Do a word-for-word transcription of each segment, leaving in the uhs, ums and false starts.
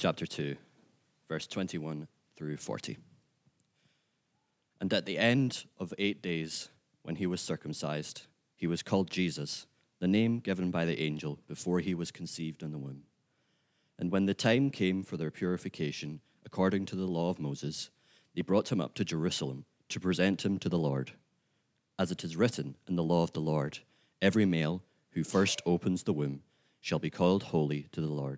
chapter two, verse twenty-one through forty. And at the end of eight days, when he was circumcised, he was called Jesus, the name given by the angel before he was conceived in the womb. And when the time came for their purification, according to the law of Moses, they brought him up to Jerusalem to present him to the Lord. As it is written in the law of the Lord, every male who first opens the womb shall be called holy to the Lord.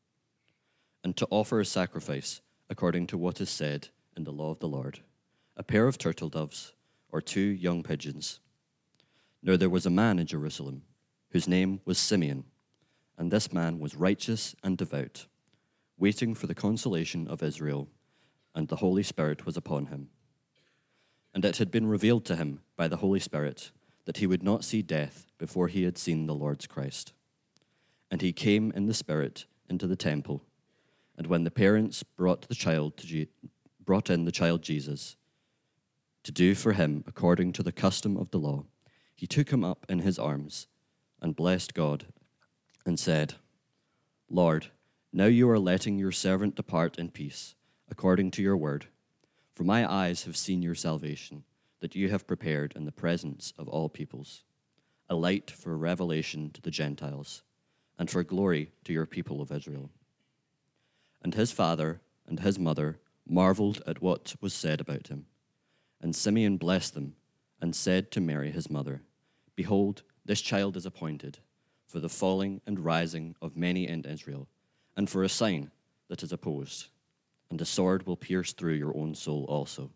And to offer a sacrifice according to what is said in the law of the Lord, a pair of turtle doves or two young pigeons. Now there was a man in Jerusalem whose name was Simeon, and this man was righteous and devout, waiting for the consolation of Israel, and the Holy Spirit was upon him. And it had been revealed to him by the Holy Spirit that he would not see death before he had seen the Lord's Christ. And he came in the Spirit into the temple, and when the parents brought the child to Je- brought in the child Jesus to do for him according to the custom of the law, he took him up in his arms and blessed God and said, Lord, now you are letting your servant depart in peace, according to your word. For my eyes have seen your salvation, that you have prepared in the presence of all peoples, a light for revelation to the Gentiles, and for glory to your people of Israel. And his father and his mother marveled at what was said about him. And Simeon blessed them and said to Mary his mother, Behold, this child is appointed for the falling and rising of many in Israel, and for a sign that is opposed, and a sword will pierce through your own soul also,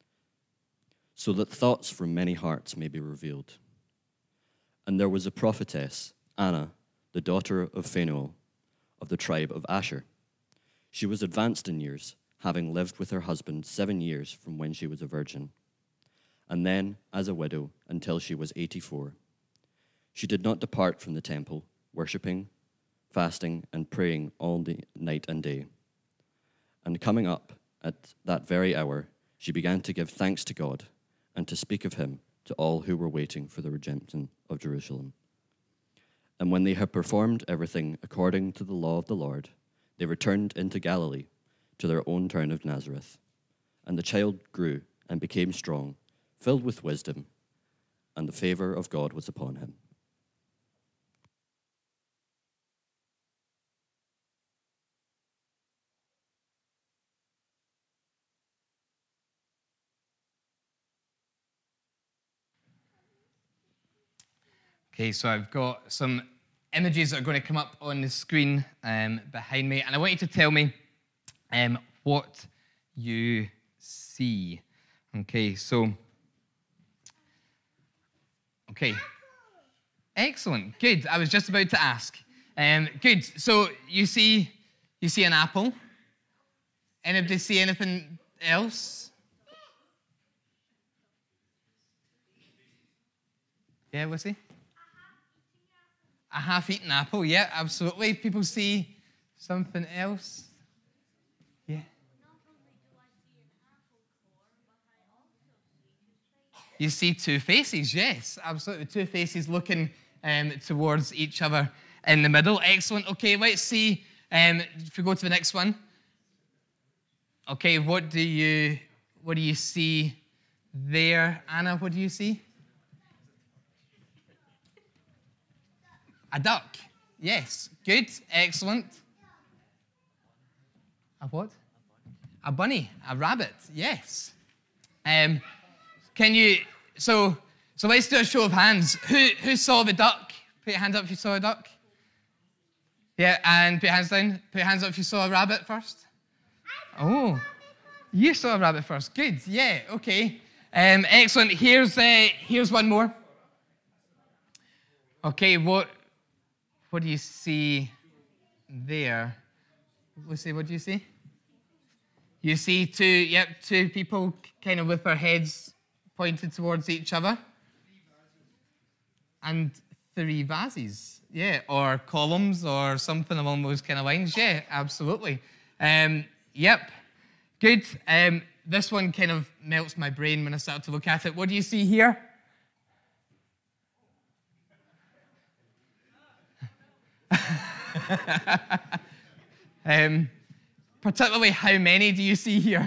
so that thoughts from many hearts may be revealed. And there was a prophetess, Anna, the daughter of Phanuel, of the tribe of Asher. She was advanced in years, having lived with her husband seven years from when she was a virgin, and then as a widow until she was eighty-four. She did not depart from the temple, worshipping, fasting, and praying all the night and day. And coming up at that very hour, she began to give thanks to God and to speak of him to all who were waiting for the redemption of Jerusalem. And when they had performed everything according to the law of the Lord, they returned into Galilee, to their own town of Nazareth. And the child grew and became strong, filled with wisdom, and the favor of God was upon him. Okay, so I've got some images that are going to come up on the screen um, behind me, and I want you to tell me um, what you see. Okay, so, okay, excellent, good. I was just about to ask. Um, good. So you see, you see an apple. Anybody see anything else? Yeah, what's he? A half-eaten apple, yeah, absolutely. People see something else. Yeah. You see two faces, yes, absolutely. Two faces looking um, towards each other in the middle. Excellent. Okay, let's see. Um, if we go to the next one. Okay, what do you what do you see there, Anna? What do you see? A duck. Yes. Good. Excellent. A what? A bunny. A rabbit. Yes. Um, can you? So, so let's do a show of hands. Who who saw the duck? Put your hand up if you saw a duck. Yeah, and put your hands down. Put your hands up if you saw a rabbit first. Oh, you saw a rabbit first. Good. Yeah. Okay. Um, excellent. Here's uh, here's one more. Okay. What? What do you see there? Lucy, what do you see? You see two, yep, two people kind of with their heads pointed towards each other. And three vases, yeah, or columns or something along those kind of lines. Yeah, absolutely. Um, yep, good. Um, this one kind of melts my brain when I start to look at it. What do you see here? um, particularly how many do you see here?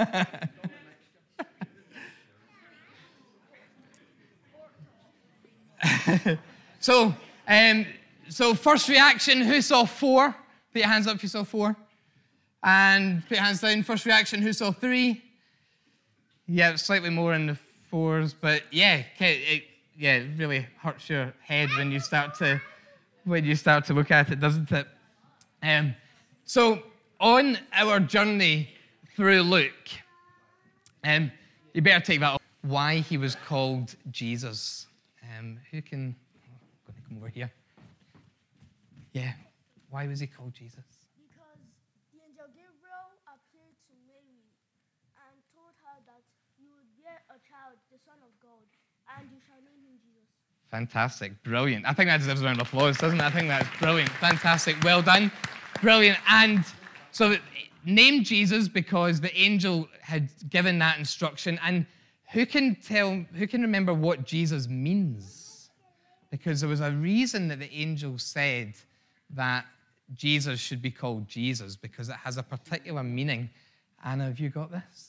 so, um, so first reaction, who saw four? Put your hands up if you saw four. And put your hands down. First reaction, who saw three? Yeah, slightly more in the fours, but yeah, it, yeah, it really hurts your head when you start to when you start to look at it, doesn't it? Um, so on our journey through Luke, um, you better take that up. Why he was called Jesus. Um, who can? Oh, I'm going to come over here. Yeah, why was he called Jesus? Because the angel Gabriel appeared to Mary and told her that you would bear a child, the Son of God, and you shall name him Jesus. Fantastic, brilliant. I think that deserves a round of applause, doesn't it? I think that's brilliant, fantastic, well done, brilliant. And so named Jesus because the angel had given that instruction. And who can tell, who can remember what Jesus means? Because there was a reason that the angel said that Jesus should be called Jesus, because it has a particular meaning. Anna, have you got this?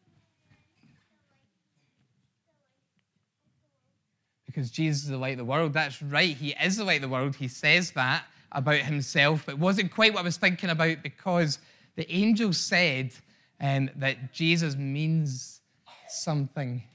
Because Jesus is the light of the world. That's right, he is the light of the world. He says that about himself, but it wasn't quite what I was thinking about, because the angel said um, that Jesus means something.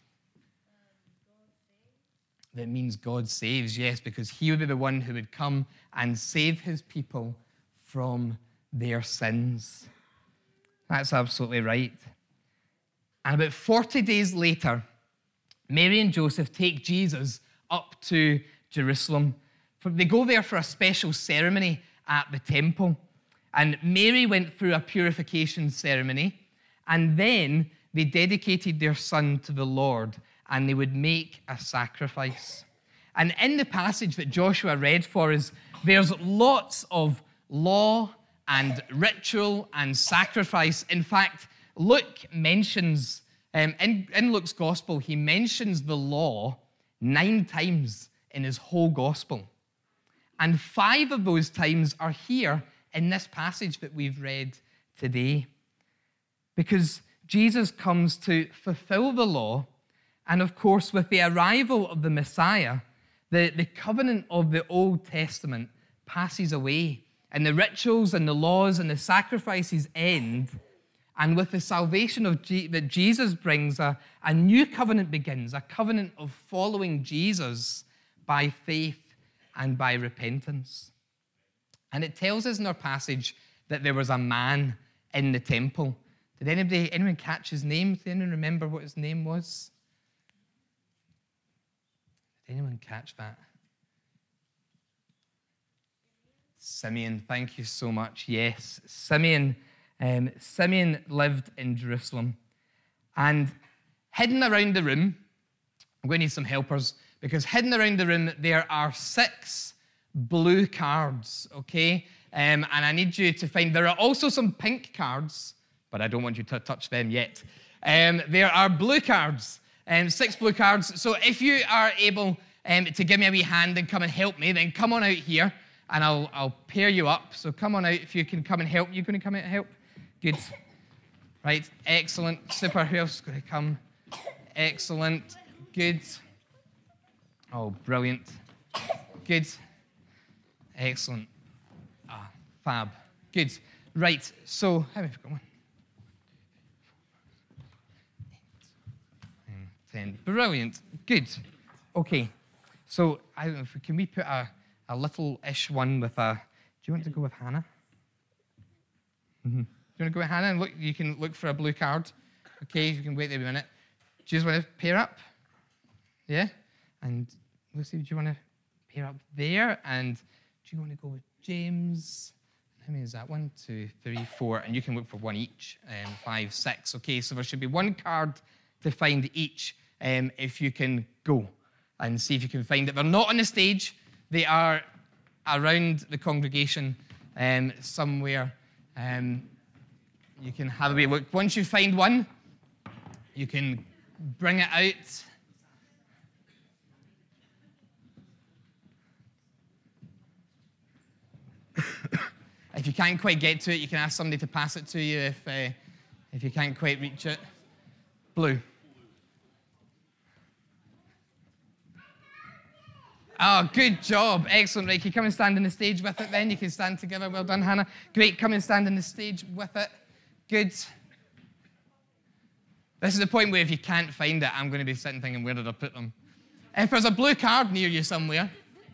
That means God saves, yes, because he would be the one who would come and save his people from their sins. That's absolutely right. And about forty days later, Mary and Joseph take Jesus up to Jerusalem. They go there for a special ceremony at the temple. And Mary went through a purification ceremony, and then they dedicated their son to the Lord, and they would make a sacrifice. And in the passage that Joshua read for us, there's lots of law and ritual and sacrifice. In fact, Luke mentions, um, in, in Luke's gospel, he mentions the law nine times in his whole gospel. And five of those times are here in this passage that we've read today. Because Jesus comes to fulfill the law, and of course, with the arrival of the Messiah, the, the covenant of the Old Testament passes away, and the rituals and the laws and the sacrifices end. And with the salvation of G- that Jesus brings, a, a new covenant begins, a covenant of following Jesus by faith and by repentance. And it tells us in our passage that there was a man in the temple. Did anybody, anyone catch his name? Did anyone remember what his name was? Did anyone catch that? Simeon, thank you so much. Yes, Simeon. Um, Simeon lived in Jerusalem. And hidden around the room, I'm going to need some helpers, because hidden around the room there are six blue cards, okay? Um, and I need you to find, there are also some pink cards, but I don't want you to touch them yet. Um, there are blue cards, um, six blue cards. So if you are able um, to give me a wee hand and come and help me, then come on out here and I'll, I'll pair you up. So come on out if you can come and help. You're going to come out and help? Good. Right, excellent. Super. Who else is going to come? Excellent. Good. Oh, brilliant. Good. Excellent. Ah, fab. Good. Right, so, how many have we got? One? Nine, ten. Brilliant. Good. Okay. So, I don't know if we, can we put a, a little-ish one with a, do you want to go with Hannah? Mm-hmm. Do you want to go with Hannah? And look, you can look for a blue card. Okay, you can wait there a minute. Do you just want to pair up? Yeah? And Lucy, do you want to pair up there? And do you want to go with James? How many is that? One, two, three, four. And you can look for one each. Um, five, six. Okay, so there should be one card to find each um, if you can go and see if you can find it. They're not on the stage. They are around the congregation um, somewhere. Um, you can have a wee look. Once you find one, you can bring it out. If you can't quite get to it, you can ask somebody to pass it to you if, uh, if you can't quite reach it. Blue. Oh, good job. Excellent, Ricky. Come and stand on the stage with it then. You can stand together. Well done, Hannah. Great. Come and stand on the stage with it. Good. This is the point where if you can't find it, I'm going to be sitting thinking, where did I put them? If there's a blue card near you somewhere.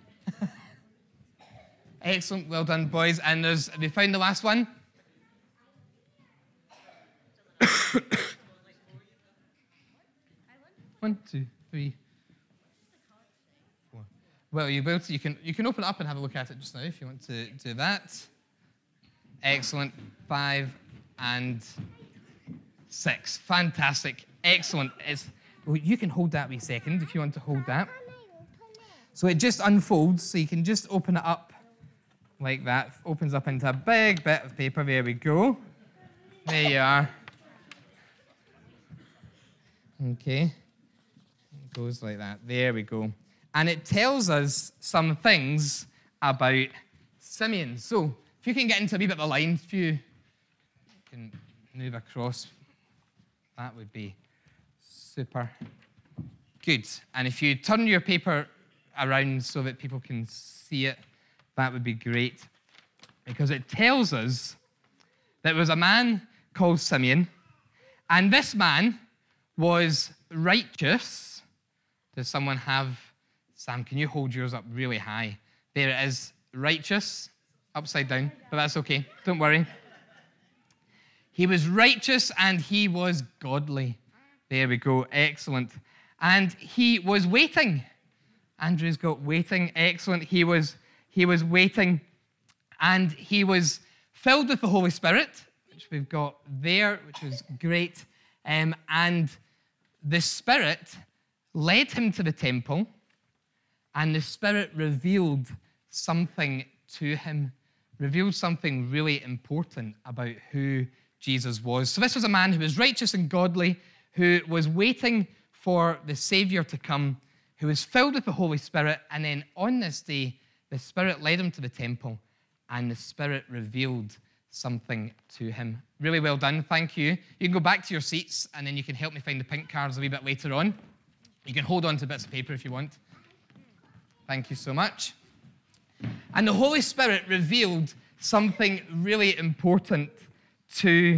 Excellent. Well done, boys. And there's, have you found the last one? One, two, three. Well, you will. You can you can open it up and have a look at it just now if you want to do that. Excellent. Five and six. Fantastic. Excellent. It's, well, you can hold that a wee second if you want to hold that. So it just unfolds, so you can just open it up like that. Opens up into a big bit of paper. There we go. There you are. Okay. It goes like that. There we go. And it tells us some things about Simeon. So if you can get into a wee bit of a line, if you can move across, that would be super good. And if you turn your paper around so that people can see it, that would be great. Because it tells us that there was a man called Simeon, and this man was righteous. Does someone have... Sam, can you hold yours up really high? There it is, righteous, upside down, but that's okay, don't worry. He was righteous and he was godly. There we go, excellent. And he was waiting. Andrew's got waiting, excellent. He was, he was waiting and he was filled with the Holy Spirit, which we've got there, which is great. Um, and the Spirit led him to the temple. And the Spirit revealed something to him, revealed something really important about who Jesus was. So this was a man who was righteous and godly, who was waiting for the Savior to come, who was filled with the Holy Spirit, and then on this day, the Spirit led him to the temple, and the Spirit revealed something to him. Really well done, thank you. You can go back to your seats, and then you can help me find the pink cards a wee bit later on. You can hold on to bits of paper if you want. Thank you so much. And the Holy Spirit revealed something really important to,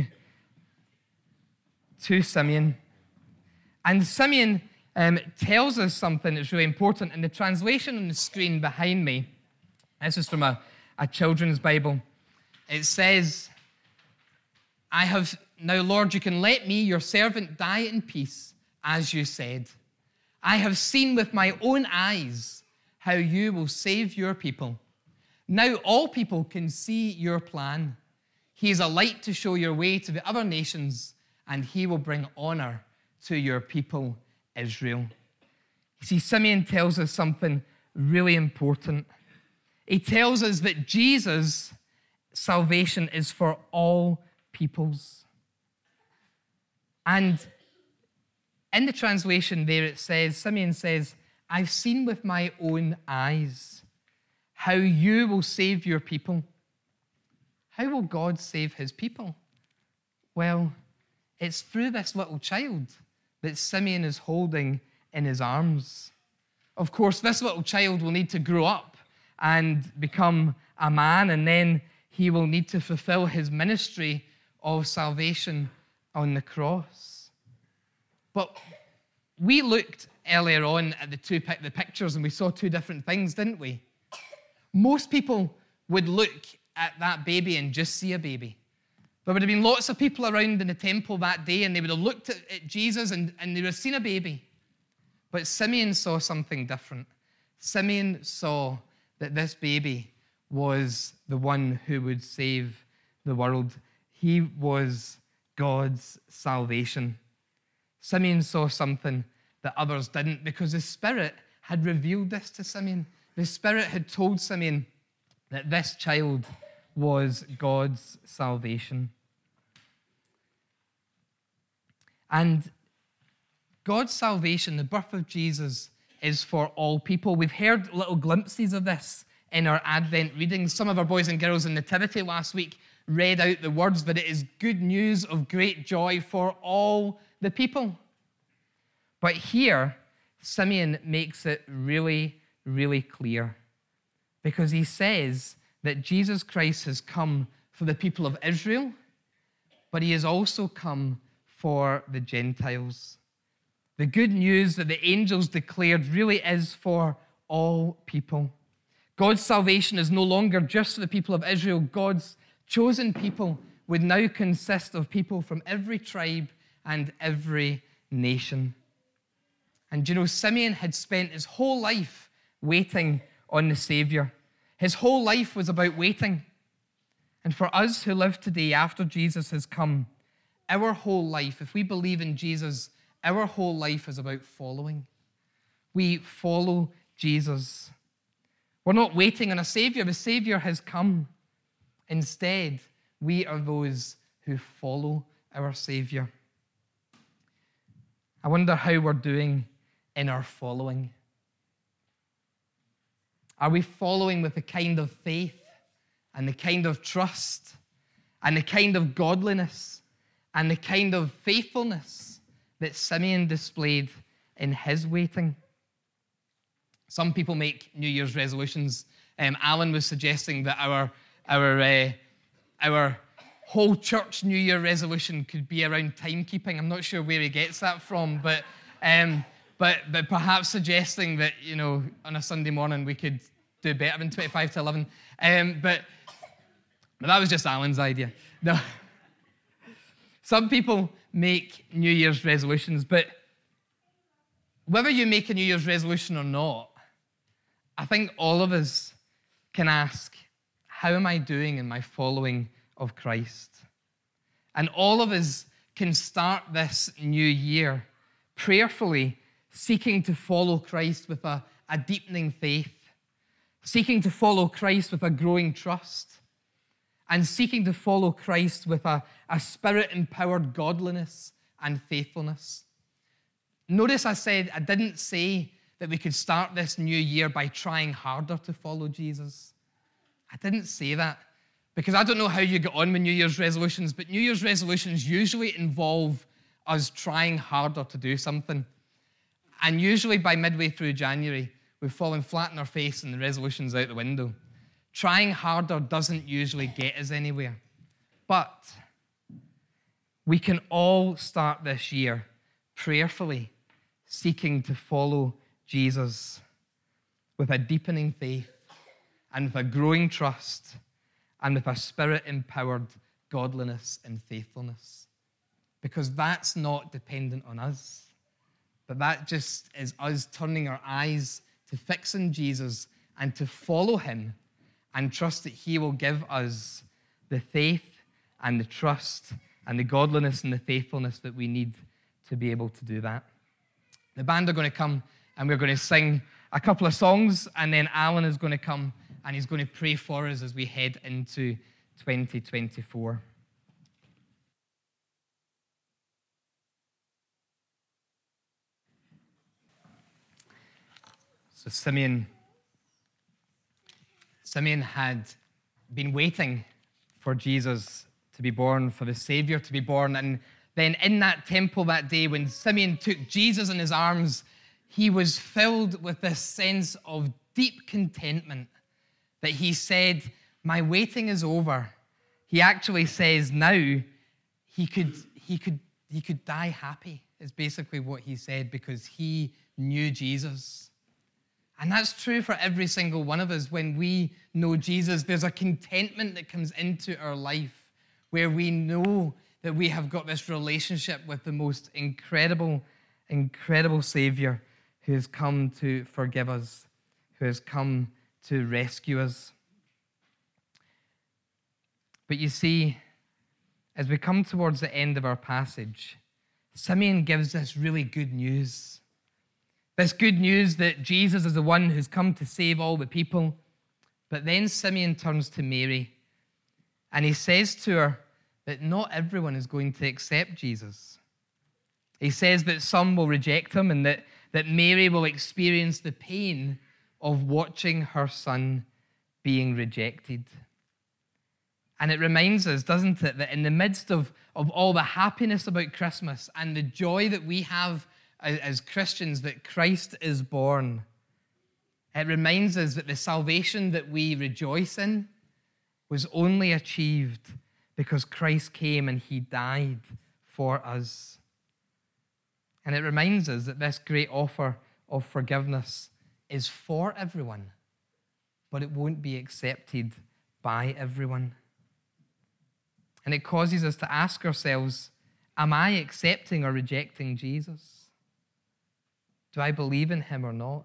to Simeon. And Simeon um, tells us something that's really important. In the translation on the screen behind me, this is from a, a children's Bible. It says, I have, now Lord, you can let me, your servant, die in peace, as you said. I have seen with my own eyes how you will save your people. Now all people can see your plan. He is a light to show your way to the other nations, and he will bring honor to your people, Israel. You see, Simeon tells us something really important. He tells us that Jesus' salvation is for all peoples. And in the translation there it says, Simeon says, I've seen with my own eyes how you will save your people. How will God save his people? Well, it's through this little child that Simeon is holding in his arms. Of course, this little child will need to grow up and become a man, and then he will need to fulfill his ministry of salvation on the cross. But we looked earlier on at the two the pictures and we saw two different things, didn't we? Most people would look at that baby and just see a baby. There would have been lots of people around in the temple that day and they would have looked at, at Jesus and, and they would have seen a baby. But Simeon saw something different. Simeon saw that this baby was the one who would save the world. He was God's salvation. Simeon saw something that others didn't because the Spirit had revealed this to Simeon. The Spirit had told Simeon that this child was God's salvation. And God's salvation, the birth of Jesus, is for all people. We've heard little glimpses of this in our Advent readings. Some of our boys and girls in Nativity last week read out the words that it is good news of great joy for all the people. But here, Simeon makes it really, really clear, because he says that Jesus Christ has come for the people of Israel, but he has also come for the Gentiles. The good news that the angels declared really is for all people. God's salvation is no longer just for the people of Israel. God's chosen people would now consist of people from every tribe and every nation. And you know, Simeon had spent his whole life waiting on the Savior. His whole life was about waiting. And for us who live today after Jesus has come, our whole life, if we believe in Jesus, our whole life is about following. We follow Jesus. We're not waiting on a Savior. The Savior has come. Instead, we are those who follow our Savior. I wonder how we're doing in our following. Are we following with the kind of faith and the kind of trust and the kind of godliness and the kind of faithfulness that Simeon displayed in his waiting? Some people make New Year's resolutions. Um, Alan was suggesting that our our uh, our whole church New Year resolution could be around timekeeping. I'm not sure where he gets that from, but um, but but perhaps suggesting that, you know, on a Sunday morning we could do better than twenty-five to eleven. Um, but but that was just Alan's idea. No. Some people make New Year's resolutions, but whether you make a New Year's resolution or not, I think all of us can ask, how am I doing in my following of Christ? And all of us can start this new year prayerfully seeking to follow Christ with a, a deepening faith, seeking to follow Christ with a growing trust, and seeking to follow Christ with a, a spirit-empowered godliness and faithfulness. Notice I said, I didn't say that we could start this new year by trying harder to follow Jesus. I didn't say that because I don't know how you get on with New Year's resolutions, but New Year's resolutions usually involve us trying harder to do something. And usually by midway through January, we've fallen flat on our face and the resolution's out the window. Trying harder doesn't usually get us anywhere. But we can all start this year prayerfully seeking to follow Jesus with a deepening faith and with a growing trust and with a spirit-empowered godliness and faithfulness. Because that's not dependent on us, but that just is us turning our eyes to fix on Jesus and to follow him and trust that he will give us the faith and the trust and the godliness and the faithfulness that we need to be able to do that. The band are going to come and we're going to sing a couple of songs, and then Alan is going to come and he's going to pray for us as we head into twenty twenty-four. So Simeon, Simeon had been waiting for Jesus to be born, for the Savior to be born. And then in that temple that day, when Simeon took Jesus in his arms, he was filled with this sense of deep contentment that he said, my waiting is over. He actually says now he could, he could, he could die happy, is basically what he said, because he knew Jesus. And that's true for every single one of us. When we know Jesus, there's a contentment that comes into our life where we know that we have got this relationship with the most incredible, incredible Savior who has come to forgive us, who has come to rescue us. But you see, as we come towards the end of our passage, Simeon gives us really good news. This good news that Jesus is the one who's come to save all the people. But then Simeon turns to Mary and he says to her that not everyone is going to accept Jesus. He says that some will reject him and that, that Mary will experience the pain of watching her son being rejected. And it reminds us, doesn't it, that in the midst of, of all the happiness about Christmas and the joy that we have as, as Christians that Christ is born, it reminds us that the salvation that we rejoice in was only achieved because Christ came and he died for us. And it reminds us that this great offer of forgiveness is for everyone, but it won't be accepted by everyone. And it causes us to ask ourselves, am I accepting or rejecting Jesus? Do I believe in him or not?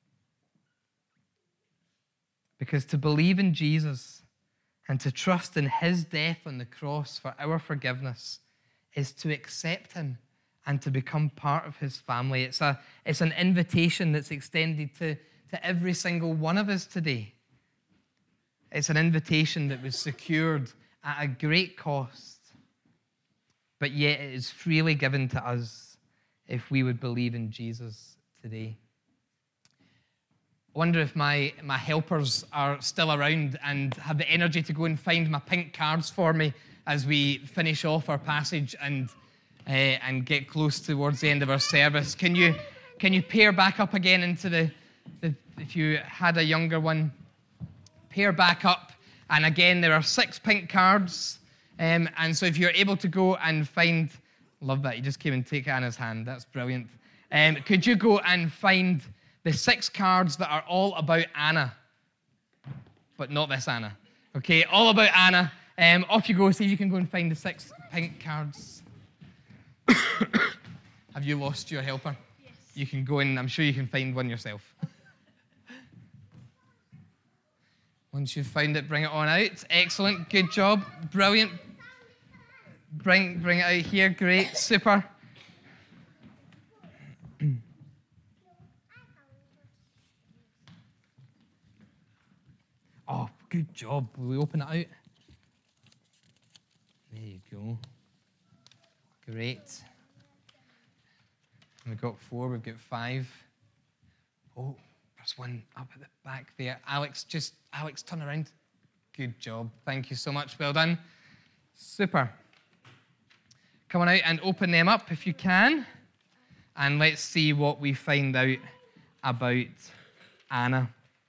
Because to believe in Jesus and to trust in his death on the cross for our forgiveness is to accept him and to become part of his family. It's a, it's an invitation that's extended to, to every single one of us today. It's an invitation that was secured at a great cost, but yet it is freely given to us if we would believe in Jesus today. I wonder if my, my helpers are still around and have the energy to go and find my pink cards for me as we finish off our passage and uh, and get close towards the end of our service. Can you can you pair back up again into the, the if you had a younger one, pair back up. And again, there are six pink cards. Um, and so if you're able to go and find, love that, you just came and take Anna's hand. That's brilliant. Um, could you go and find the six cards that are all about Anna, but not this Anna? Okay, all about Anna. Um, off you go. See if you can go and find the six pink cards. Have you lost your helper? Yes. You can go and I'm sure you can find one yourself. Once you've found it, bring it on out. Excellent. Good job. Brilliant. Bring, bring it out here. Great. Super. Oh, good job. Will we open it out? There you go. Great. We've got four. We've got five. Oh. There's one up at the back there. Alex, just, Alex, turn around. Good job. Thank you so much. Well done. Super. Come on out and open them up if you can. And let's see what we find out about Anna.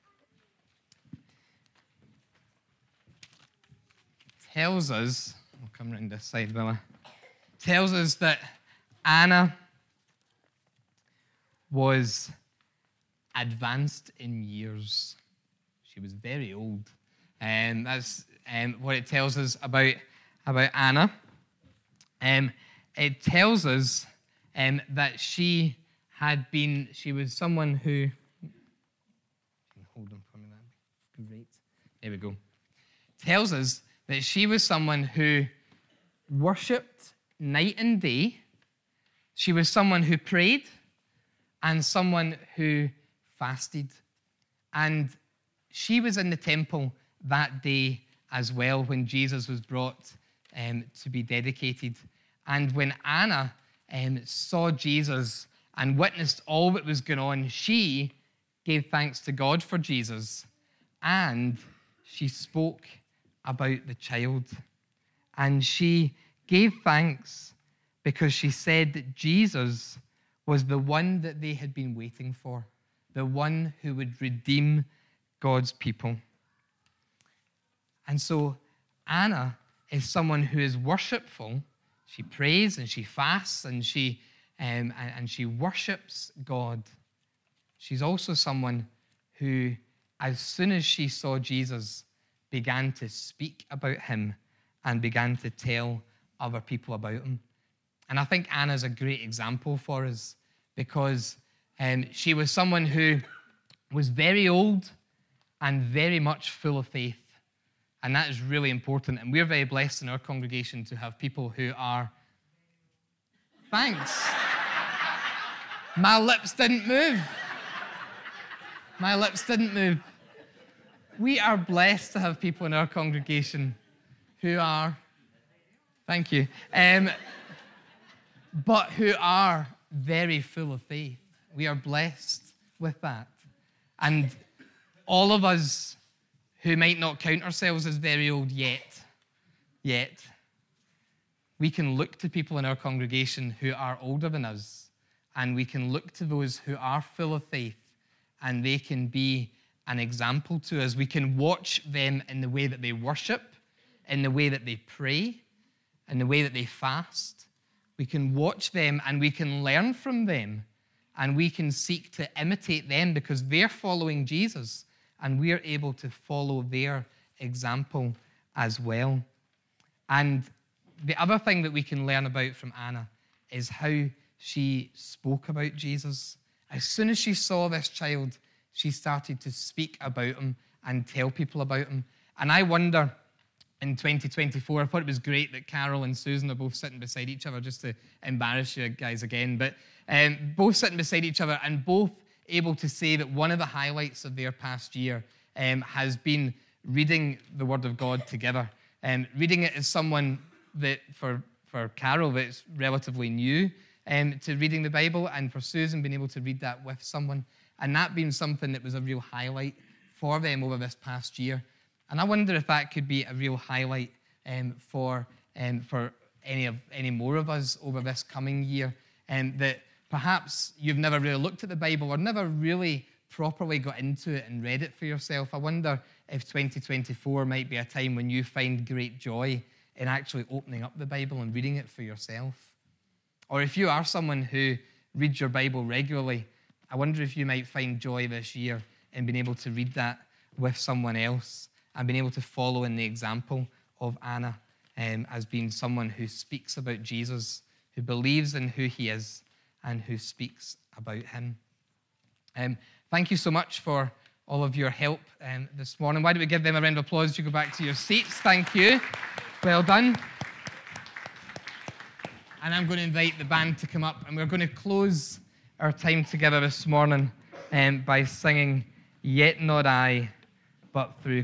Tells us, I'll come around this side, will I? Tells us that Anna was advanced in years. She was very old. And that's um, what it tells us about, about Anna. Um, it tells us um, that she had been, she was someone who, hold on for me, that'd be great. There we go. Tells us that she was someone who worshipped night and day. She was someone who prayed and someone who fasted. And she was in the temple that day as well when Jesus was brought um, to be dedicated. And when Anna um, saw Jesus and witnessed all that was going on, she gave thanks to God for Jesus and she spoke about the child. And she gave thanks because she said that Jesus was the one that they had been waiting for, the one who would redeem God's people. And so Anna is someone who is worshipful. She prays and she fasts and she um, and, and she worships God. She's also someone who, as soon as she saw Jesus, began to speak about him and began to tell other people about him. And I think Anna's a great example for us because um, she was someone who was very old and very much full of faith. And that is really important. And we're very blessed in our congregation to have people who are... Thanks. My lips didn't move. My lips didn't move. We are blessed to have people in our congregation who are... Thank you. Um, but who are very full of faith. We are blessed with that. And all of us who might not count ourselves as very old yet, yet, we can look to people in our congregation who are older than us, and we can look to those who are full of faith, and they can be an example to us. We can watch them in the way that they worship, in the way that they pray, in the way that they fast. We can watch them and we can learn from them, and we can seek to imitate them because they're following Jesus, and we're able to follow their example as well. And the other thing that we can learn about from Anna is how she spoke about Jesus. As soon as she saw this child, she started to speak about him and tell people about him. And I wonder, in twenty twenty-four, I thought it was great that Carol and Susan are both sitting beside each other, just to embarrass you guys again, but um, both sitting beside each other and both able to say that one of the highlights of their past year um, has been reading the Word of God together. Um, reading it as someone that, for, for Carol, that's relatively new um, to reading the Bible, and for Susan, being able to read that with someone, and that being something that was a real highlight for them over this past year. And I wonder if that could be a real highlight um, for um, for any of any more of us over this coming year, and um, that perhaps you've never really looked at the Bible or never really properly got into it and read it for yourself. I wonder if twenty twenty-four might be a time when you find great joy in actually opening up the Bible and reading it for yourself. Or if you are someone who reads your Bible regularly, I wonder if you might find joy this year in being able to read that with someone else and being able to follow in the example of Anna um, as being someone who speaks about Jesus, who believes in who he is, and who speaks about him. Um, thank you so much for all of your help um, this morning. Why don't we give them a round of applause as you go back to your seats? Thank you. Well done. And I'm going to invite the band to come up, and we're going to close our time together this morning um, by singing, Yet Not I, But Through